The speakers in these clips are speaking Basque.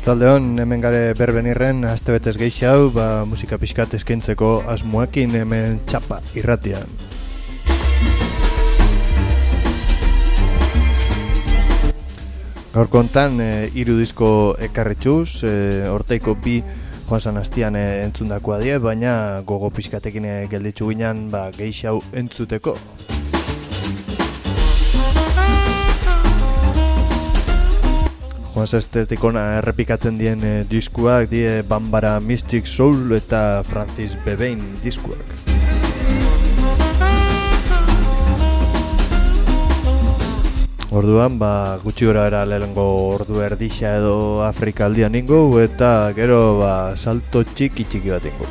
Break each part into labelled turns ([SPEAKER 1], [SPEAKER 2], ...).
[SPEAKER 1] Arratsaldeon, hemen gare berbenirren astebetez geixe hau, musika pixkat eskaintzeko asmoekin hemen txapa irratian. Gaur kontan, 3 disko ekarretxuz, horteiko bi Joan San Astian entzundakoa die, baina gogo pixkatekin gelditzu ginen geixe hau entzuteko. Joan Sestetikona errepikatzen dien diskuak die Bambara Mystic Soul eta Francis Bebein diskuak. Orduan, gutxi gora era lehengo ordu erdixa edo Afrika aldian ingo, eta gero salto txiki bat ingo.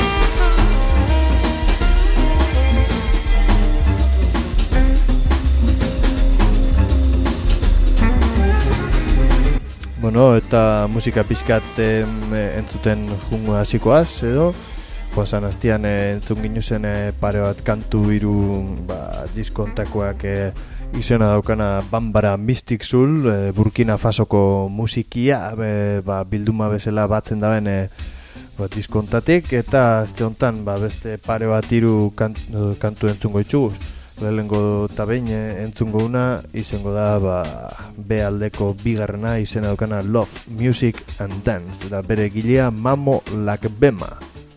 [SPEAKER 1] Bueno, eta musika pixkat entzuten jungo hasikoaz edo Joan San Astian entzun ginuzen pare bat kantu 3 diskontakoak izena daukana Bambara Mystic Soul, Burkina Fasoko musikia bilduma bezala batzen daben diskontatik, eta azte honetan beste pare bat 3 kantu entzungo itxuguz. Lehenengo eta behin entzungo una izango da B aldeko bigarrena izena daukana Love, Music and Dance, eta bere gilea Mamo Lakbema.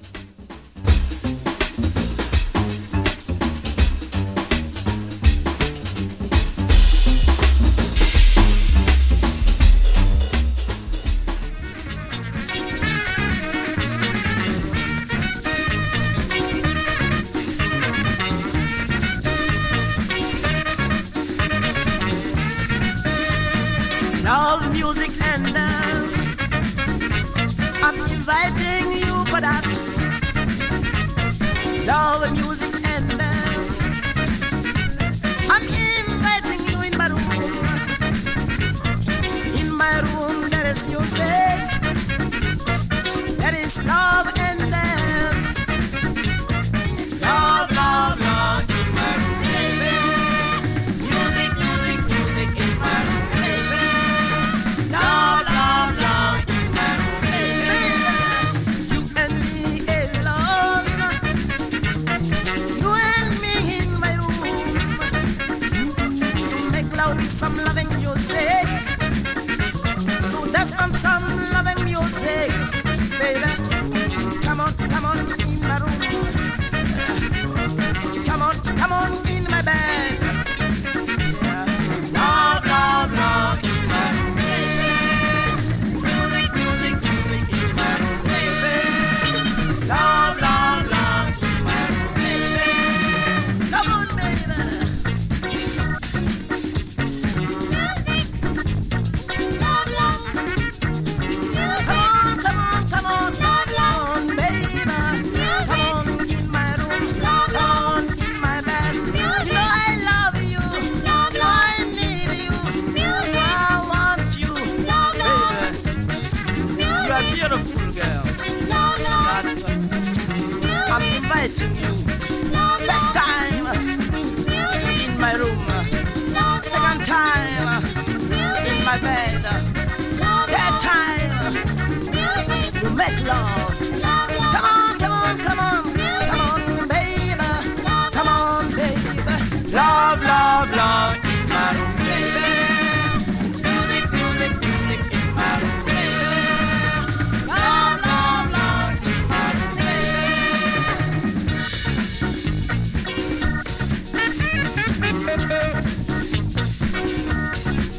[SPEAKER 2] Love, music and dance. I'm inviting you for that. Love, music and dance. I'm inviting you in my room. In my room there is music. There is love and dance. Love, love, love in my room, baby. Music, music, music in my room. Love, love, love in my room, baby. You and me alone. You and me in my room. To make love with some loving music. To dance on some loving music, baby. Come on in my room. Come on in my bed. Love, love, love in my room. Love, love, love in my room, baby. Come on, baby. Love, love. Come on, love, love, baby. Come on in my room, come on in my bed. You know I love you, you know I need you, I want you, baby. You are beautiful, girl. I'm inviting you. First time in my room. Second time in my bed. Third time you make love. Come on, come on, come on, come on, baby, come on, baby. Love, love, love in my room, baby. Music, music, music in my room, baby. Love, love, love in my room,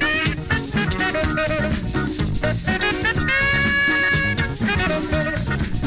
[SPEAKER 2] baby.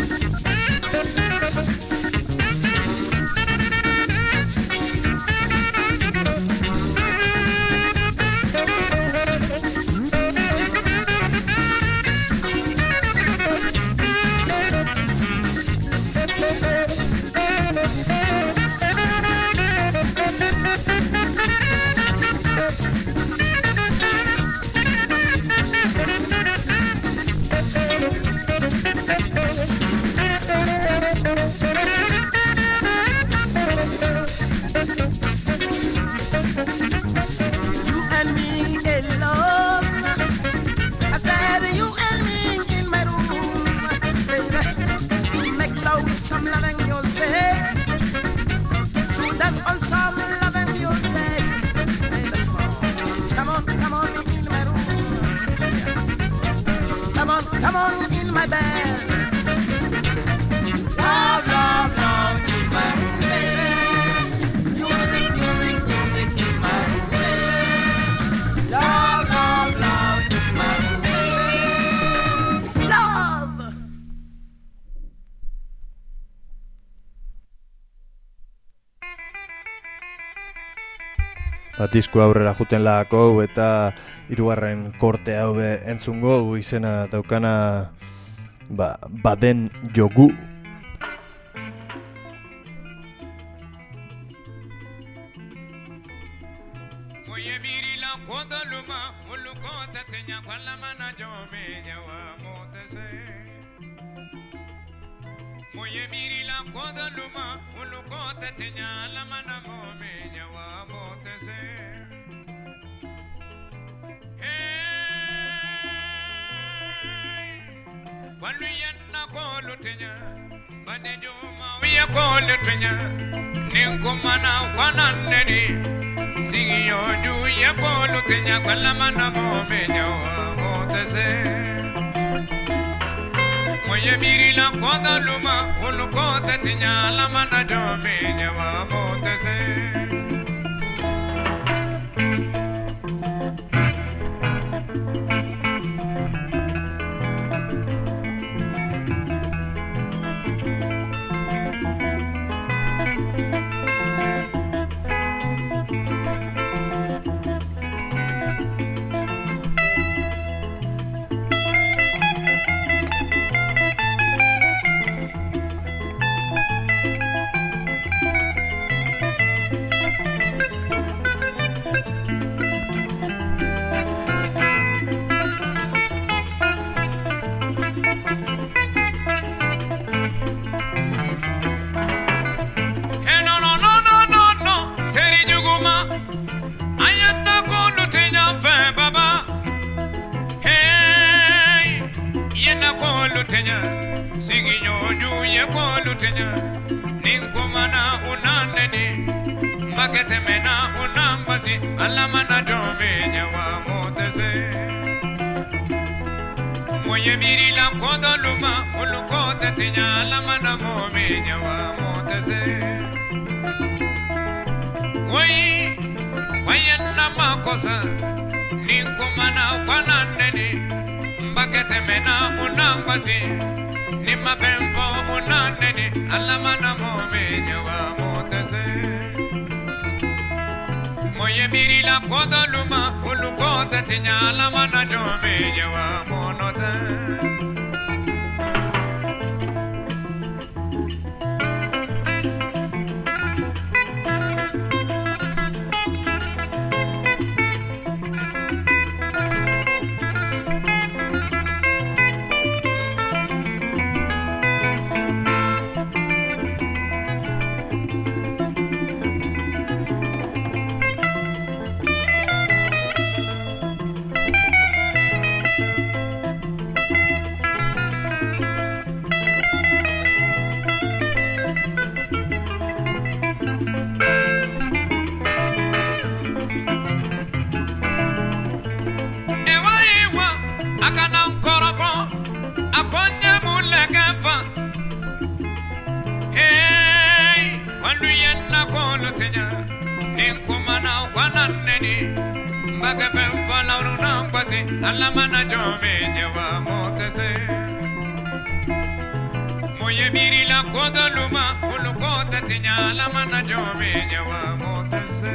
[SPEAKER 1] disko aurrera juten lagako eta hirugarren korte hau entzungo izena daukana baden jogu.
[SPEAKER 3] Moye miri la koda luma uluko tetenya la mana mo menya wa motese hey walu yanna ko lutenya bane juma wiya ko lutenya ninkumana kwananeni sigiyo ju ya ko lutenya kwala mana mo menya wa motese Moye miri la koda luma uluko tetenya la mana jome nyawa motese Moye miri la koda luma uluko tetenya la mana mo menya wa motese Wai wayanna makosa ninkumana kwananeni mbakete mena unambasi Nima pemfo unaneni ala mana mo menya wa motese Moye miri la koda luma uluko tetenya la mana jo menya wa monote Alamana jome nyawa motese Moye miri la koda luma uluko tetenya alamana jome nyawa motese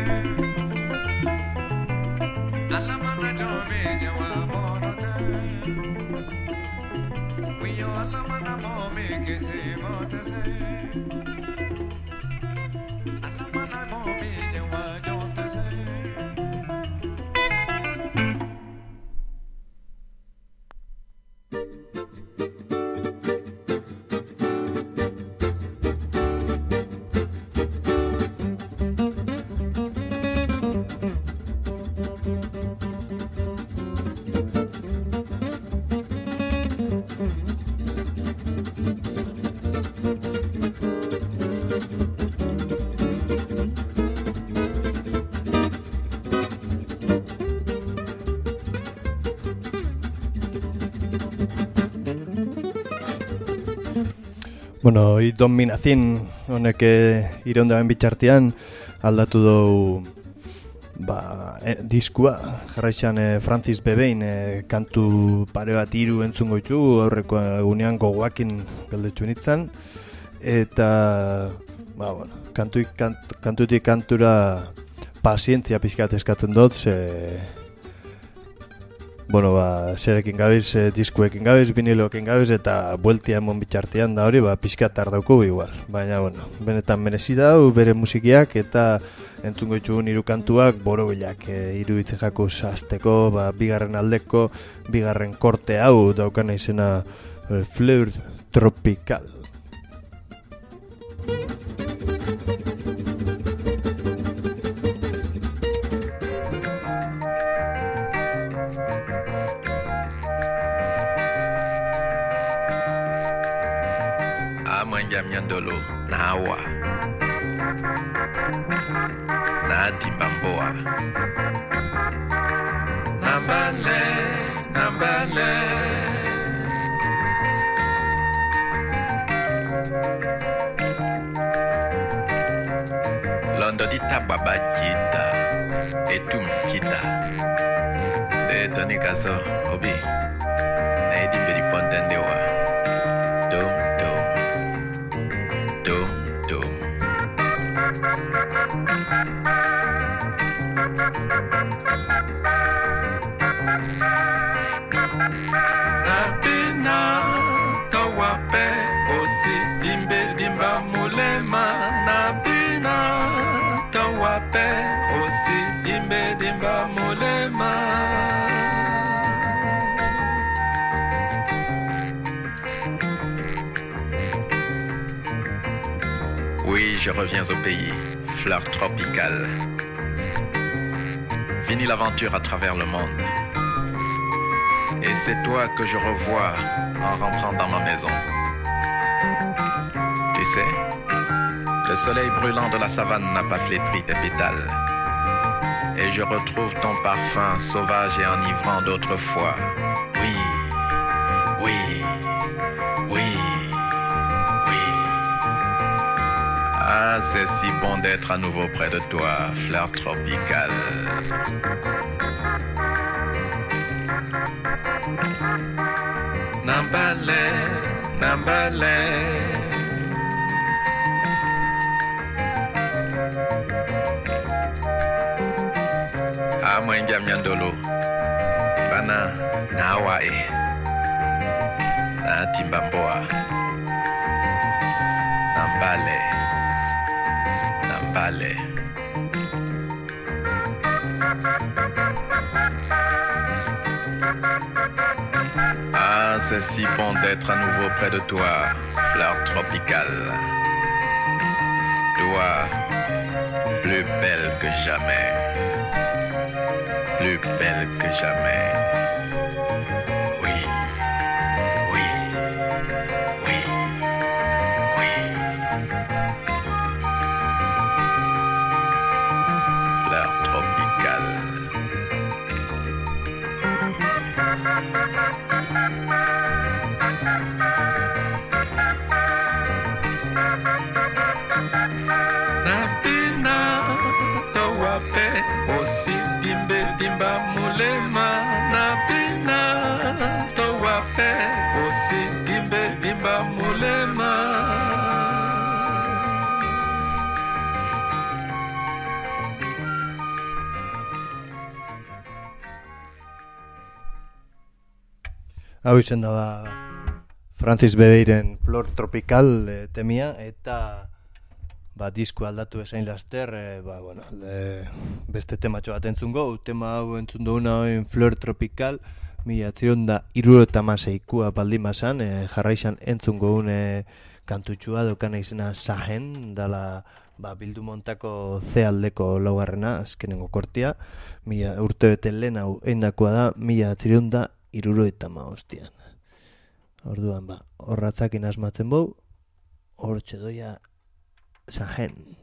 [SPEAKER 3] Alamana jome nyawa monote Wiyo alamana mome kese motese Alamana mome nyawa jotese
[SPEAKER 1] Bueno, dominazin honek iraundaren bitxartean aldatu dugu diskua. Jarraixan Francis Bebein kantu pare bat hiru entzungo ditu, aurreko egunean gogoakin galdetxu nintzen. Eta, kantutik kantura pazientzia pizkat eskatzen dut, bueno, zerekin gabiz, diskuekin gabiz, viniloekin gabiz, eta bueltia emon bitxartean da hori, pizkat tardauko igual. Baina, bueno, benetan merezi dau, bere musikiak, eta entzungo itxugun hiru kantuak borobilak, iruditzen jakuz azteko, bigarren aldeko, bigarren korte hau daukana izena Fleur Tropical.
[SPEAKER 4] Nyandolo na hawa na timbamboa nambale londo di tababa kita etum kita de toni kaso obi na edi beri pontendewa dum Napina tawape osi dimba mulema Napina tawape osi dimba mulema Oui, je reviens au pays, fleur tropicale. Fini l'aventure à travers le monde. Et c'est toi que je revois en rentrant dans ma maison. Tu sais, le soleil brûlant de la savane n'a pas flétri tes pétales. Et je retrouve ton parfum sauvage et enivrant d'autrefois. Oui, oui, oui. Ah, c'est si bon d'être à nouveau près de toi, fleur tropicale. Nambale. Ah, mwenja mnyandolo. Bana na Hawaii. Na timbamboa. Nambale. Ah, c'est si bon d'être à nouveau près de toi, fleur tropicale. Toi, plus belle que jamais. Plus belle que jamais. Dimba mulema napina towape osi dimba mulema.
[SPEAKER 1] Hau izan da Francis Bebeiren Flor Tropical temia, eta disko aldatu esain laster, beste tematxo bat entzungo, tema hau entzun duguna hoin Flor Tropical, 1976 baldin bazan, jarraizan entzungo une kantutxua dokana izena Sahen, dala bildu montako zealdeko laugarrena, azkenengo kortia, urte bete lehen hau eindakoa da, 1975. Orduan, horratzakin asmatzen bau, hortxe doia Sahen.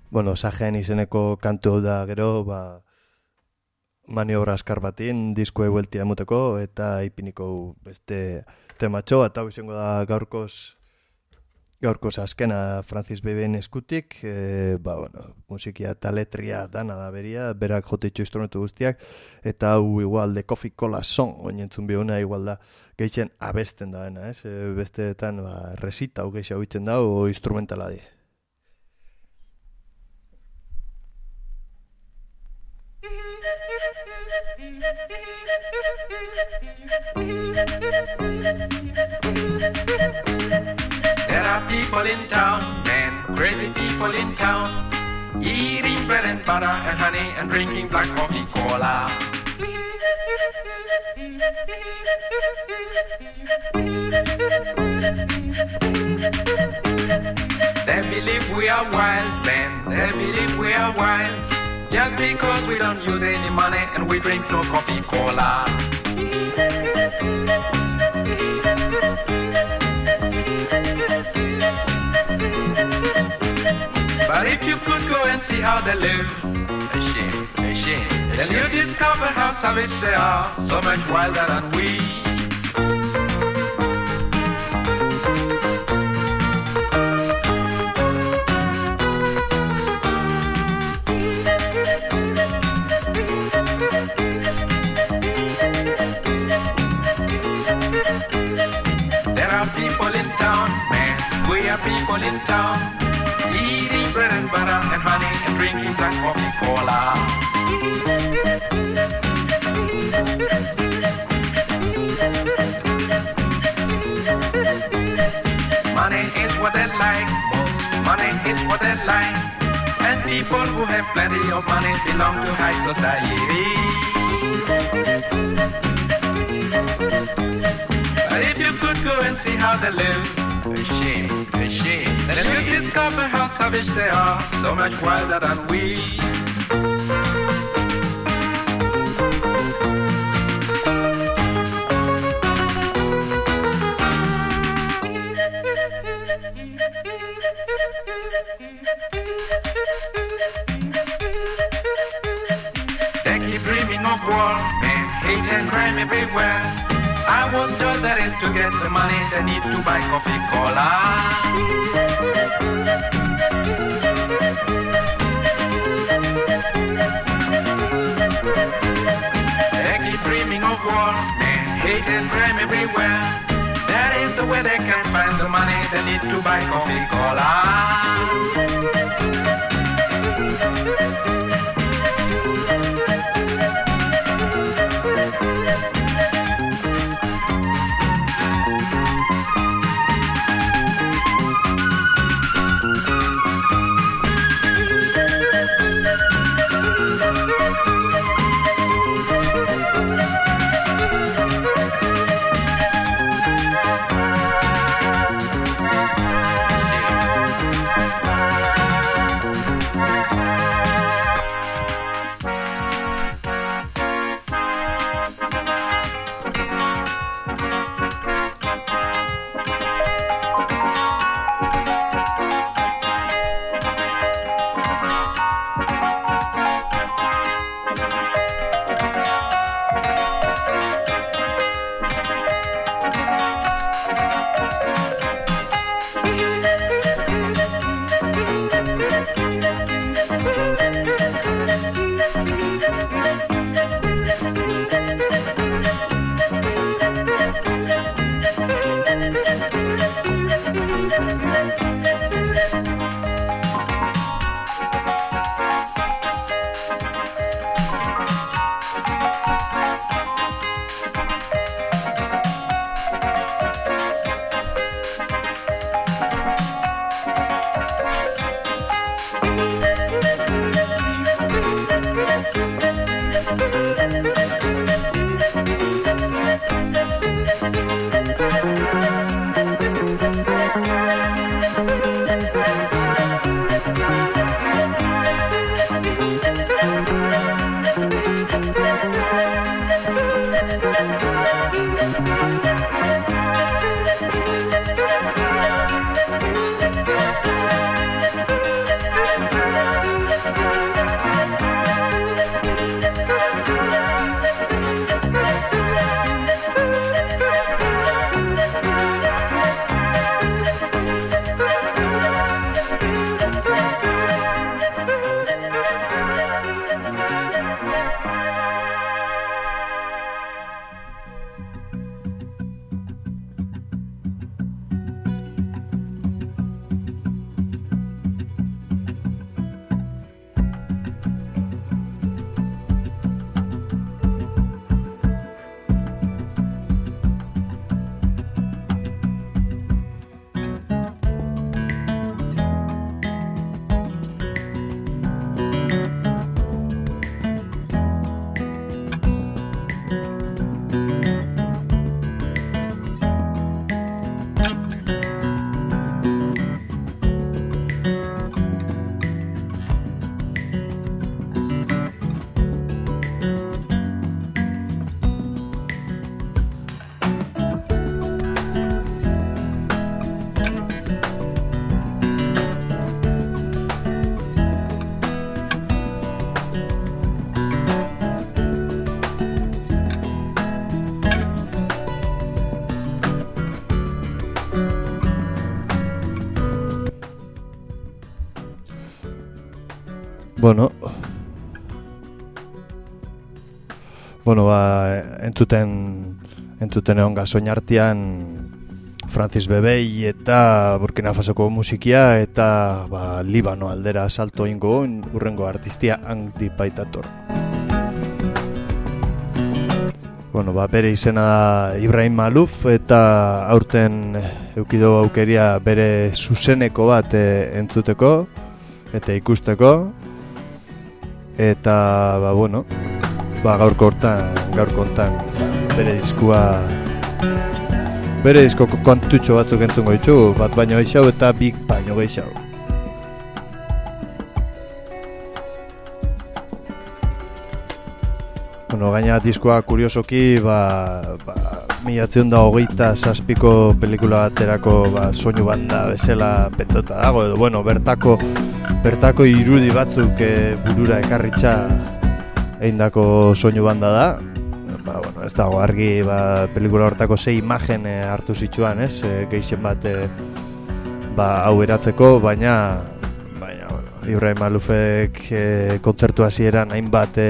[SPEAKER 1] Bueno, Sajen izeneko kantu da gero, ba, maniobra askar batin, diskoe bueltia emuteko, eta ipiniko beste tematxo, eta hau izango da gaurkoz azkena Francis Beben eskutik, ba, bueno, musikia eta letria dana da beria, berak jotitxo instrumentu guztiak, eta hau igual de Coffee Cola Song, oinentzun bihona igual da, gehien abesten da, ez? Besteetan, ba, resita hau gehien hau itzen da, o instrumentala di.
[SPEAKER 4] There are people in town, and crazy people in town, eating bread and butter and honey and drinking black coffee cola. They believe we are wild, man, they believe we are wild, just because we don't use any money and we drink no coffee cola. But if you could go and see how they live, then you discover how savage they are, so much wilder than we. There are people in town, man, we are people in town, eating bread and butter and honey and drinking black coffee cola. Money is what they like most, money is what they like, and people who have plenty of money belong to high society. But if you could go and see how they live, then you discover how savage they are, so much wilder than we. They keep dreaming of war, and hate and crime everywhere. I was told that is to get the money they need to buy coffee cola. They keep dreaming of war and hate and crime everywhere. That is the way they can find the money they need to buy coffee cola.
[SPEAKER 1] Bueno, entzuten egon gasoin artean Francis Bebey eta Burkina Fasoko musikia eta Libano aldera salto ingo urrengo artistia Andy Paitator. Bere izena da Ibrahim Malouf eta aurten eukido aukeria bere zuzeneko bat entzuteko eta ikusteko eta gaurko hontan bere diskoko kontutxo batzuk entzungo ditu, bat baino gehiago eta big baino gehiago. Gaina diskoa kuriosoki 1927ko pelikula baterako soinu banda bezala pentsatuta dago edo bertako irudi batzuk burura ekarritza eindako soinu banda da. Ez dago argi pelikula hortako 6 imagen hartu zituan, gehien bat hau eratzeko, baina Ibrahim Maloufek kontzertu hasieran hainbat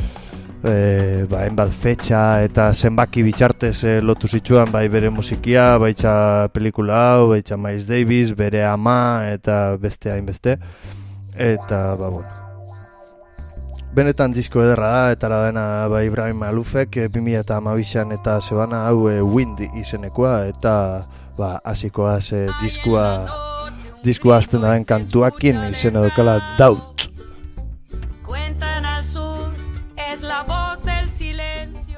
[SPEAKER 1] fetxa eta zenbaki bitxartez lotu zituan bai bere musikia, baitza pelikula hau, baitza Miles Davis, bere ama eta beste hainbeste eta benetan disko ederra da eta dena Ibrahim Maloufek 2012an eta zebana hau Wind izenekoa eta hasikoaz diskoa azten daren kantuakin izena dokala Doubt.
[SPEAKER 5] Cuentan al sur, es la voz del silencio.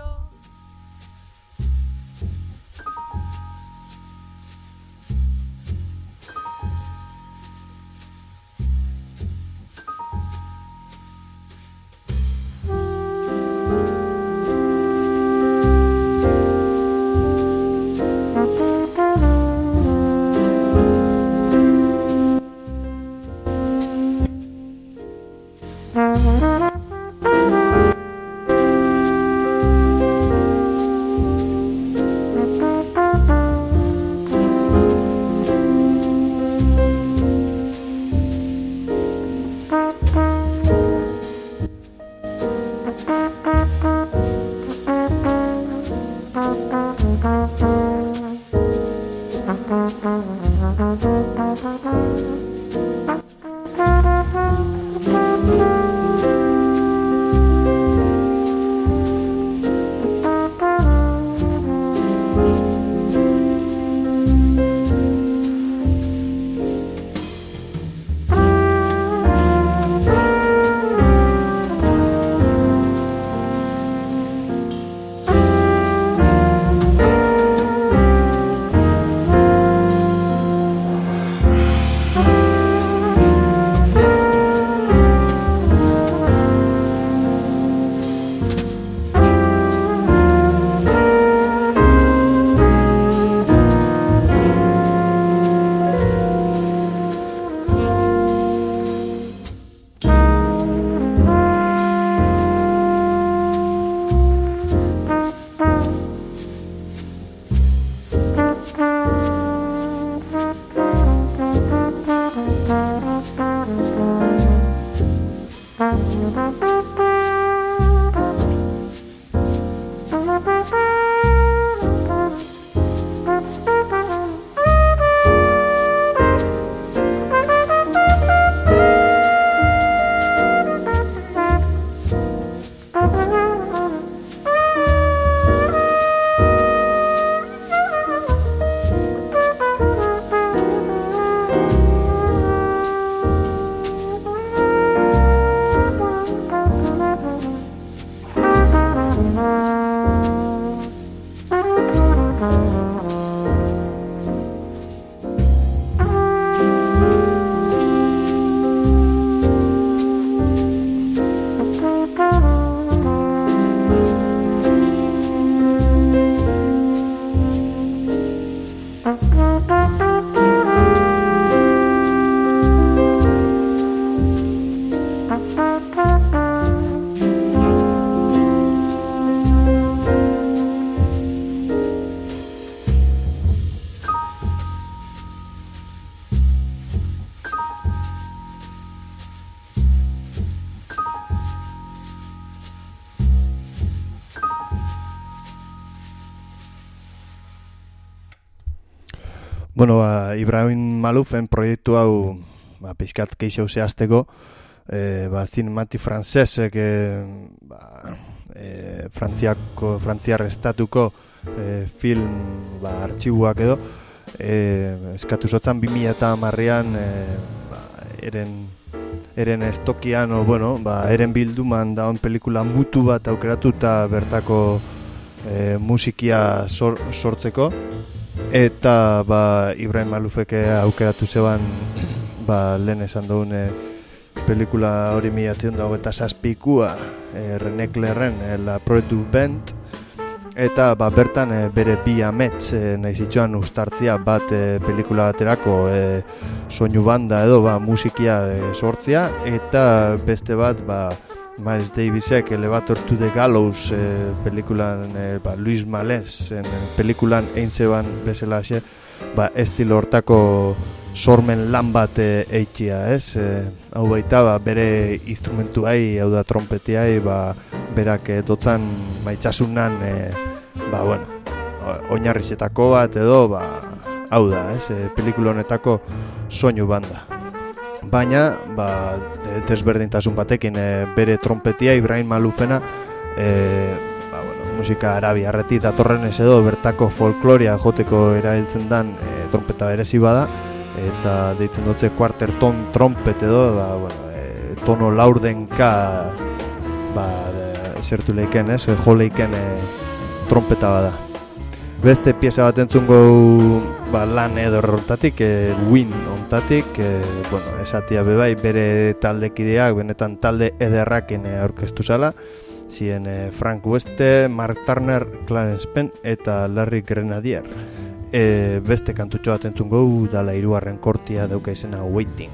[SPEAKER 1] Bueno, Ibrahim Maloufen proiektu hau pixkat keixo zehazteko, Cinématique Françaisek frantziar estatuko film artxibuak edo eskatu zotzan 2010an eren estokian eren bilduman daun pelikula mutu bat aukeratu eta bertako musikia sortzeko eta Ibrahim Maloufek aukeratu zeban lehen esan duen pelikula hori 1927 René Clairen La Preuve du Vent eta bertan bere bi amets nahi zituen ustartzia bat pelikula baterako soinu banda edo musikia sortzia eta beste bat Miles Davisek Elevator to the Gallows pelikulan Luis Malez pelikulan eintzeban bezalaxe estilo hortako sormen lan bat eitxia, ez? Hau baita, bere instrumentuai, hau da trompetiai, berak dotzan maitxasunan, oinarrizetako bat edo, hau da, ez? Pelikula honetako soinu banda. Baina, desberdintasun batekin, bere trompetia, Ibrahim Maloufena, musika arabiarretik datorrenez edo, bertako folkloria joteko erabiltzen dan trompeta berezi bada, eta deitzen dutze quarter-ton trompet edo tono laurdenka esertu leiken, jo leiken trompeta bada. Beste pieza bat entzungo lan edo horretatik, Win ontatik, esatia bebai bere taldekideak, benetan talde ederrakin aurkeztu zala, zien Frank Weste, Mark Turner, Clarence Penn eta Larry Grenadier. Beste kantutxo bat entzungo dala 3. kortia dauka izena Waiting.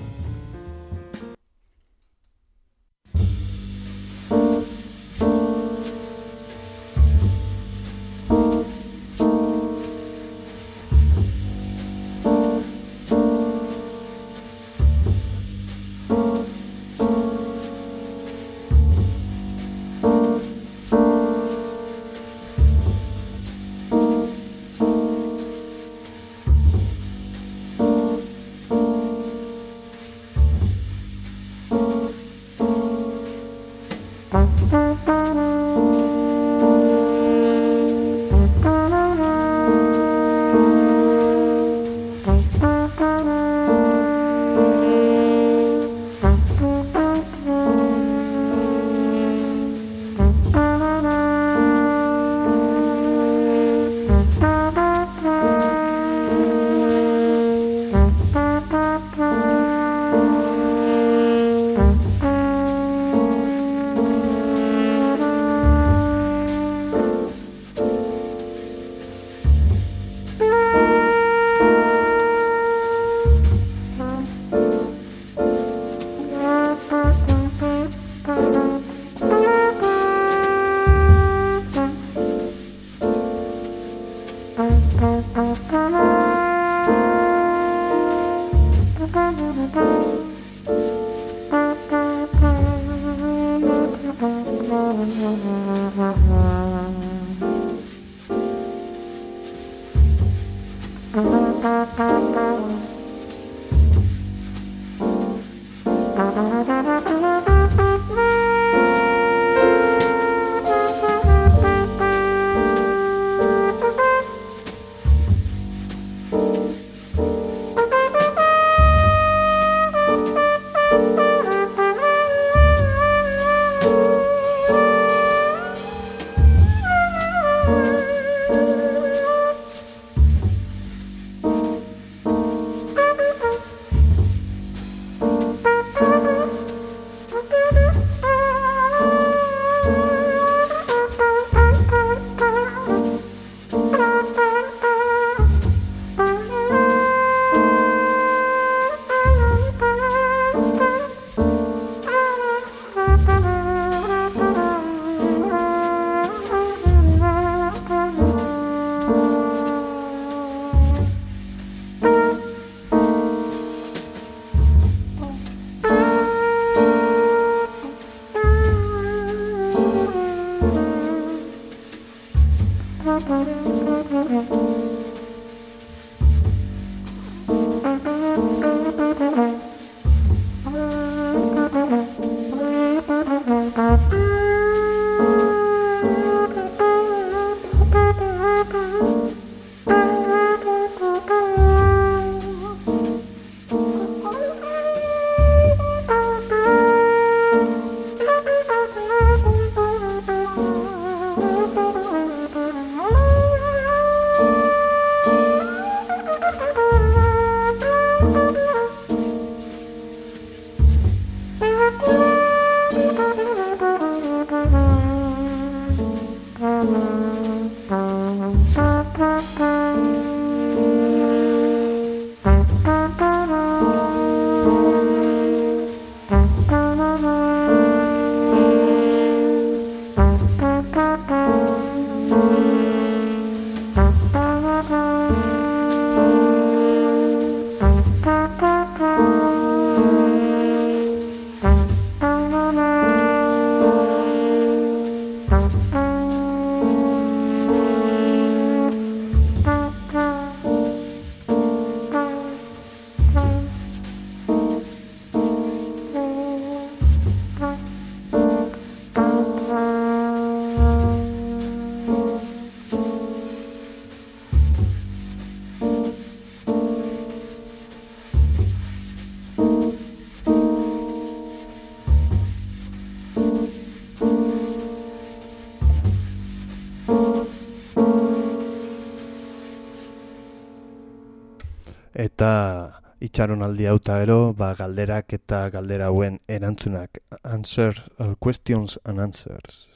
[SPEAKER 1] eta itxaronaldi hauta ero, galderak eta galdera hauen erantzunak, questions and answers.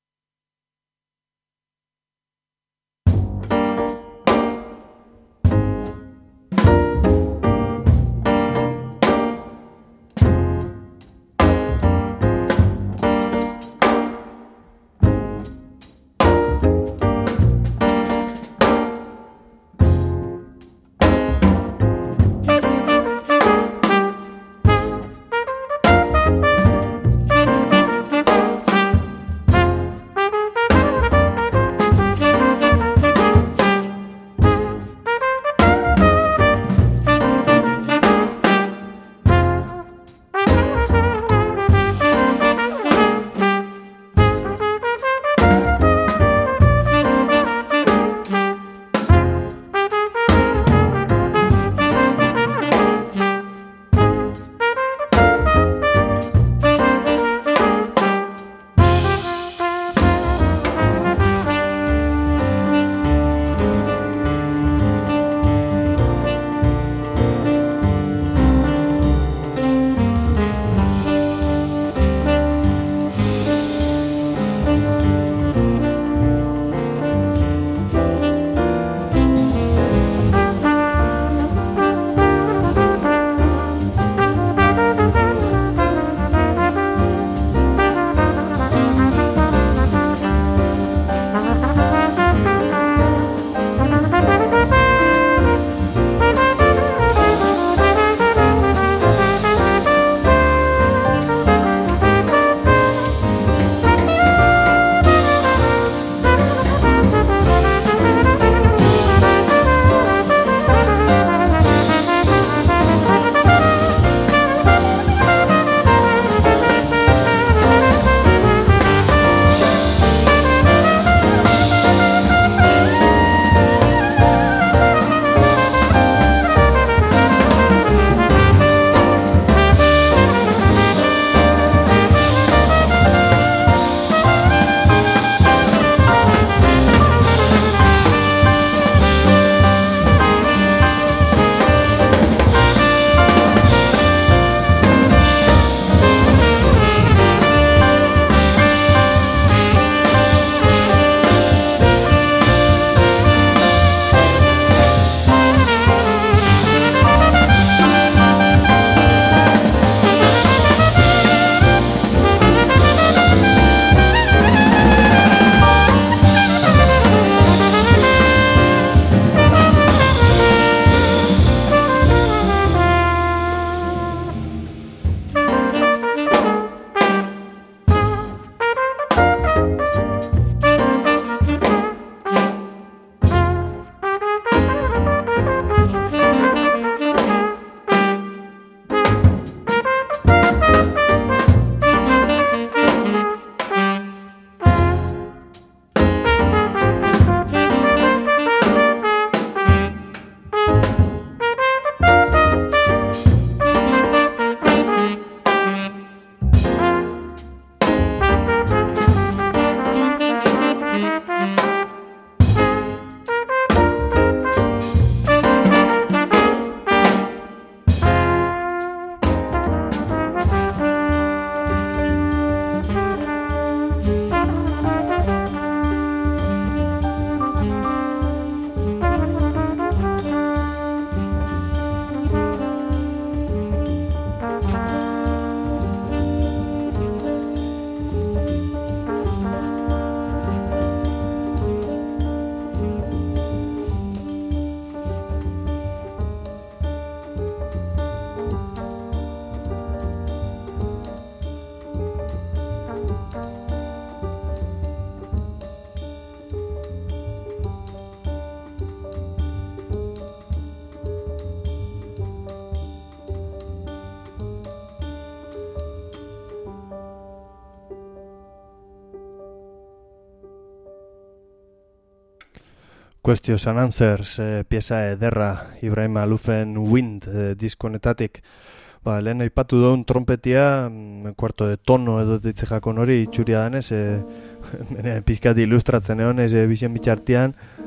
[SPEAKER 1] Questions and Answers pieza ederra Ibrahim Maloufen Wind diskonetatik. Lehen aipatu duen trompetia, kuarto de tono edo ditze jakon hori itxuria danez, pizkat ilustratzen egon ez bizien bitxartian,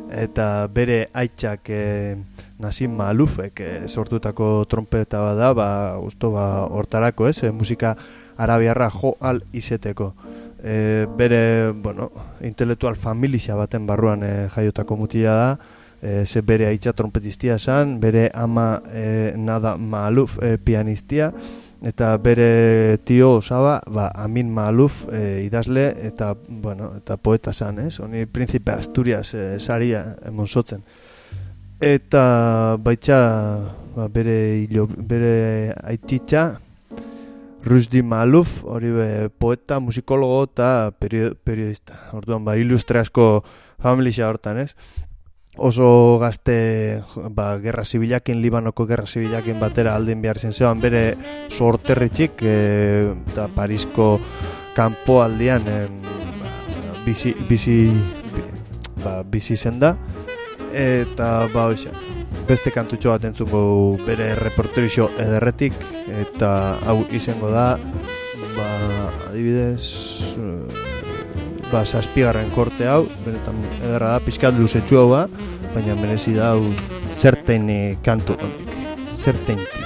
[SPEAKER 1] eta bere aitzak Nassim Maalufek sortutako trompeta bada, gusto hortarako, musika arabiarra jo al izeteko. Bere, intelektual familia baten barruan jaiotako mutila da, ze bere aitza trompetistia esan, bere ama Nada Maaluf pianistia, eta bere tio osaba, Amin Maaluf idazle eta poeta zan, honi Príncipe Asturias saria emonsotzen. Eta baitza bere aititza Rusdi Maaluf, hori poeta, musikologo eta periodista. Orduan, ilustre asko familia hortan, Oso gazte, gerra zibilakin, Libanoko gerra zibilakin batera aldin behar zen zeban, bere sorterritxik eta Parisko kanpoaldian bizi zen da. Eta beste kantutxo bat entzuko bere repertorixo ederretik, eta hau izango da, adibidez, 6. korte hau, benetan ederra da, pizkat luzetxu hau ba, baina merezi da hau zerten kantu honik, zertenti.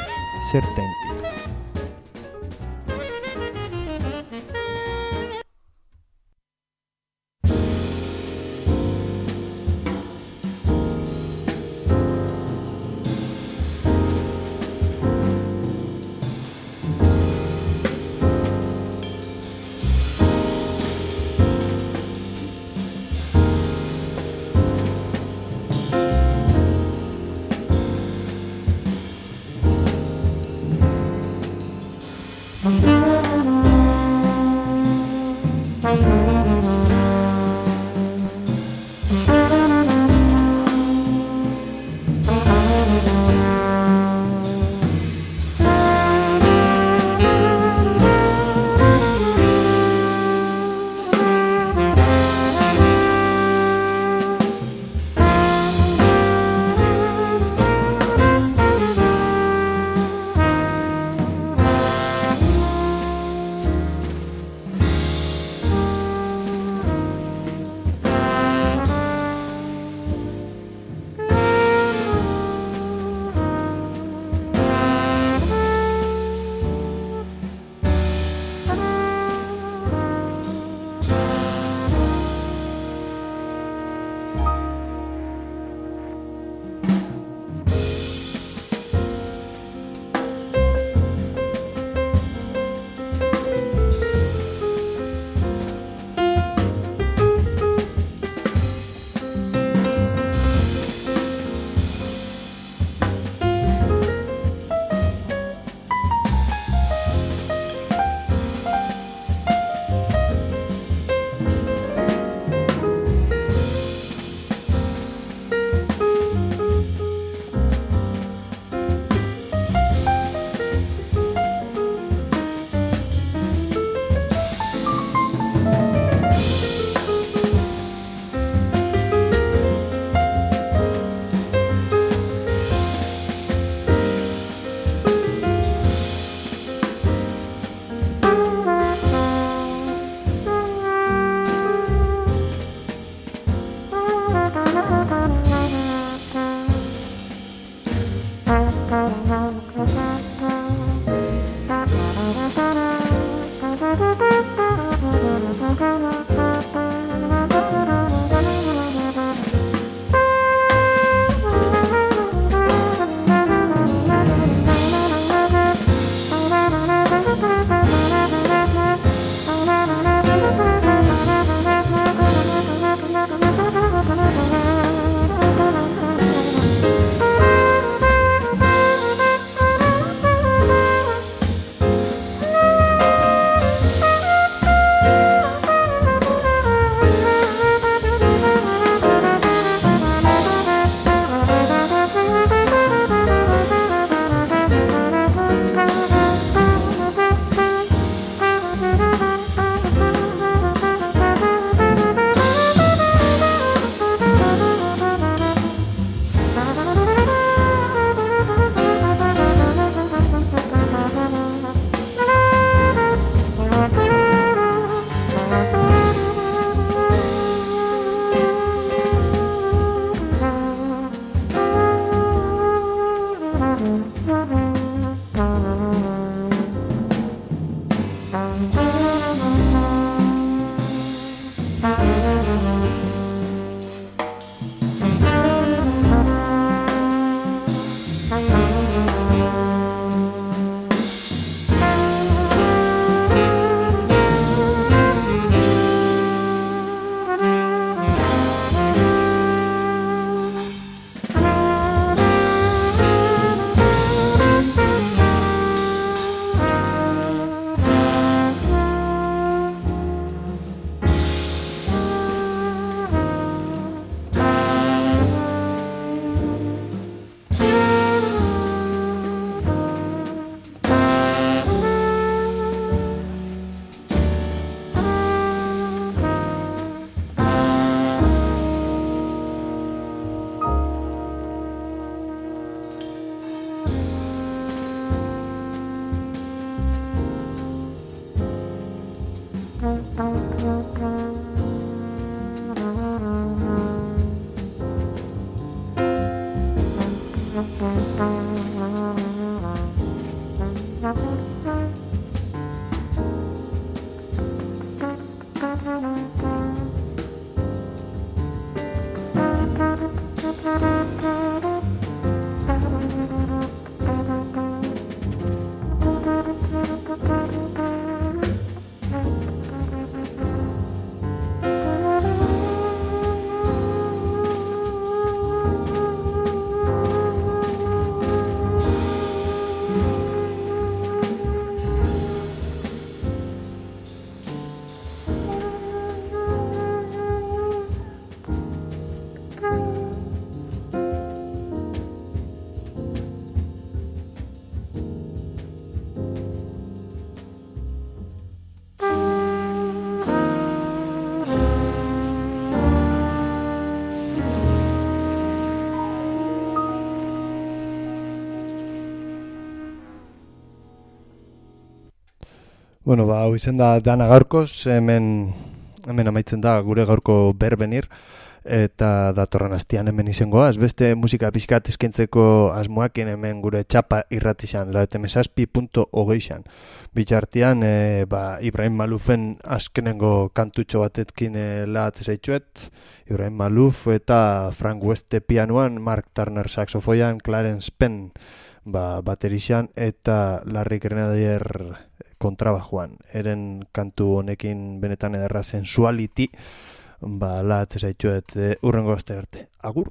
[SPEAKER 1] Bueno, hau izen da dana gaurkoz, hemen amaitzen da gure gaurko berbenir, eta datorren astian hemen izangoaz, beste musika pixkat eskaintzeko asmoakin hemen gure txapa irratizan, laetemesazpi.hogeixan. Bitxartian, Ibrahim Maloufen askenengo kantutxo batetkin lahatze zaitxuet, Ibrahim Malouf eta Frank Weste pianuan, Mark Turner saxofoian, Clarence Penn baterixan, eta Larry Grenadier kontrabajoan. Eren kantu honekin benetan ederra sensuality, lahatze zaitxuet urrengo aste arte. Agur!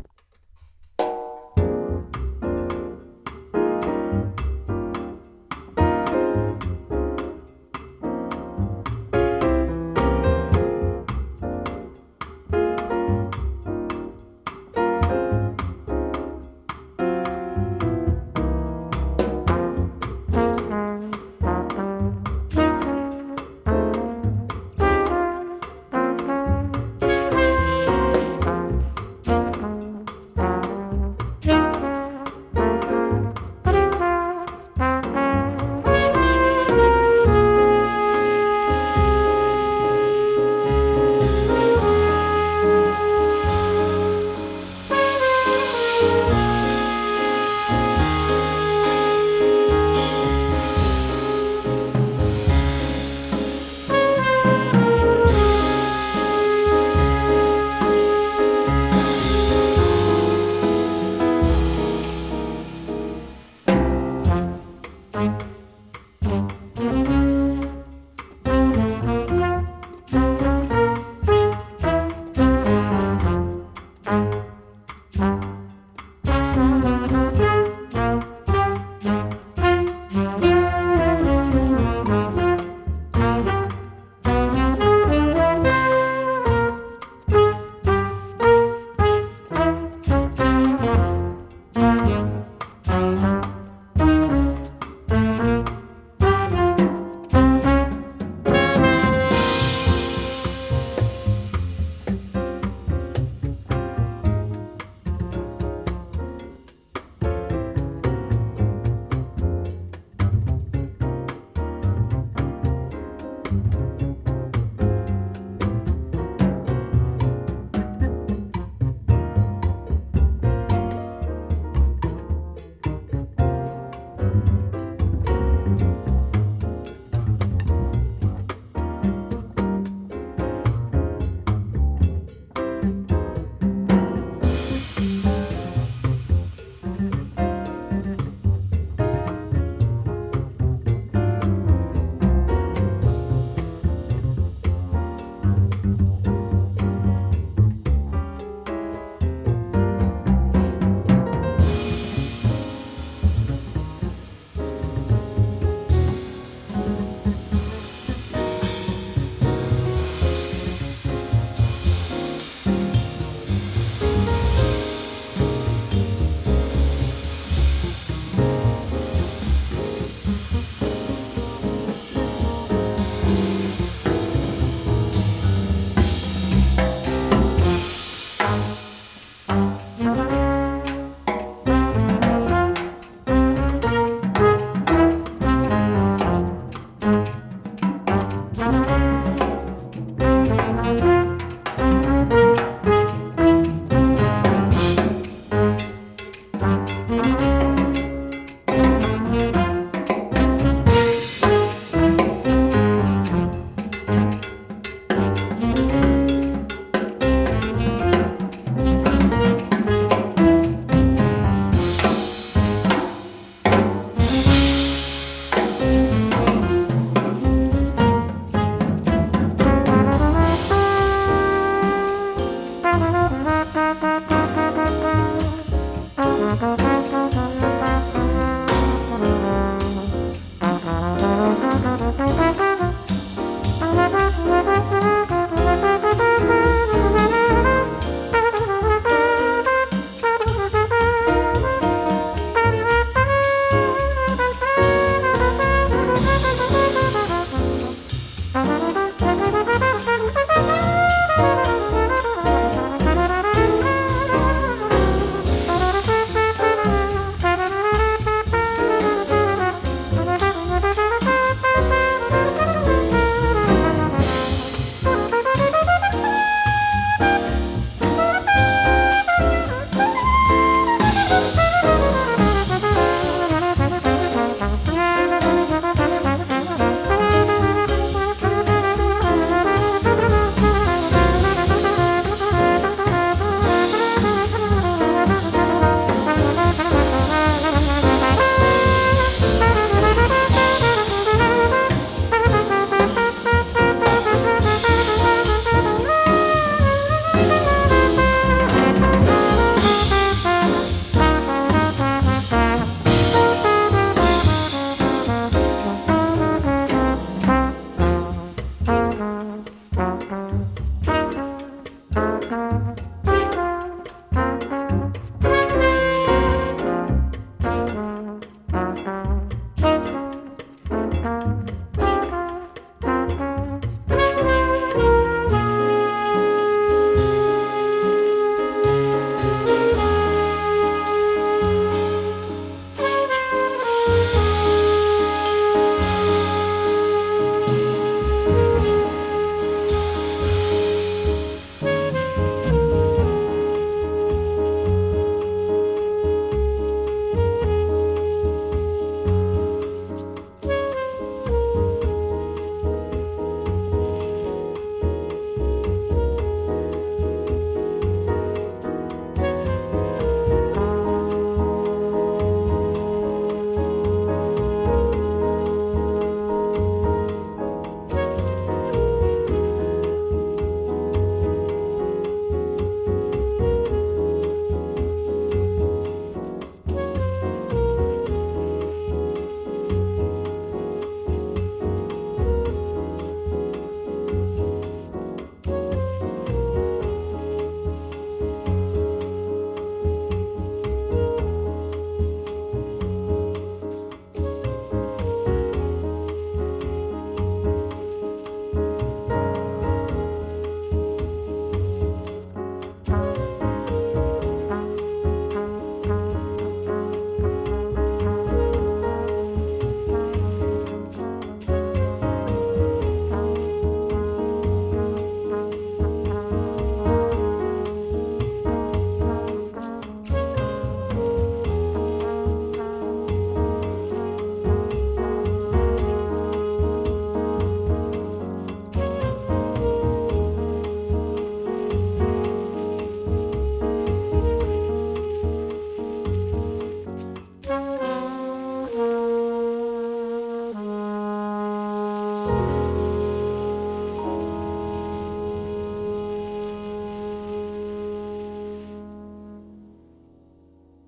[SPEAKER 1] Agur.